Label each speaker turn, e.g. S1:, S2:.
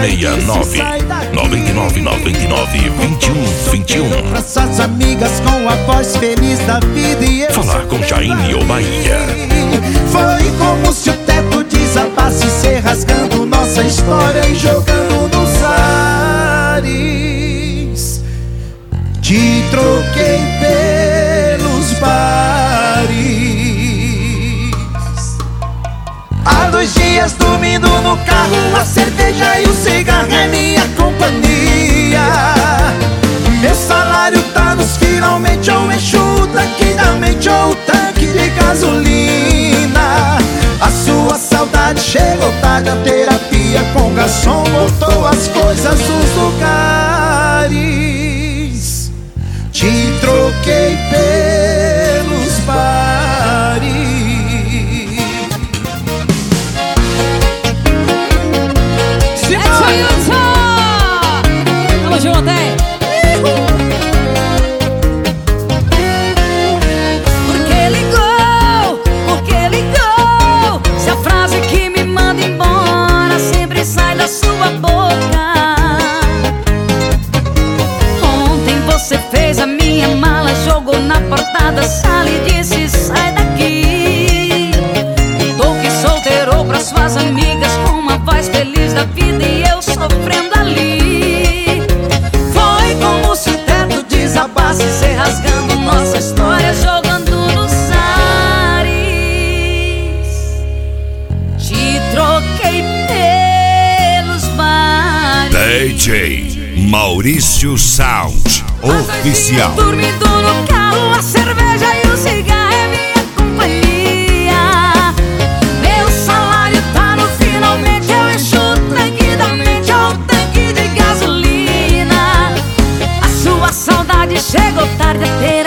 S1: 969 9999 2121.
S2: Pra suas amigas com a voz feliz da vida e eu
S1: Falar com Jaine ou Bahia.
S2: Foi como se o teto desabasse, se rasgando nossa história e jogando nos ares. Te troquei pelos bares. Há 2 dias dormindo no carro, a cerveja e o cigarro é minha companhia. Meu salário tá nos finalmente, ou enxuto daqui da mente, ou o tanque de gasolina. A sua saudade chegou tarde, a terapia com garçom botou as coisas nos lugares. Te troquei pelos bares.
S3: Alô, João Tem. Por que ligou? Se a frase que me manda embora sempre sai da sua boca. Ontem você fez a minha mala, jogou na porta da sala e disse: sai daqui. Contou que solteirou pra suas amigas com uma voz feliz da vida e eu sofrendo ali. Foi como se o teto desabasse, se rasgando nossa história, jogando nos ares. Te troquei pelos bares.
S1: DJ Maurício Sound Oficial.
S3: Dormindo no carro, a cerveja e o cigarro é minha companhia. Meu salário tá no finalmente, eu encho o tanque da mente, ou o tanque de gasolina. A sua saudade chegou tarde, a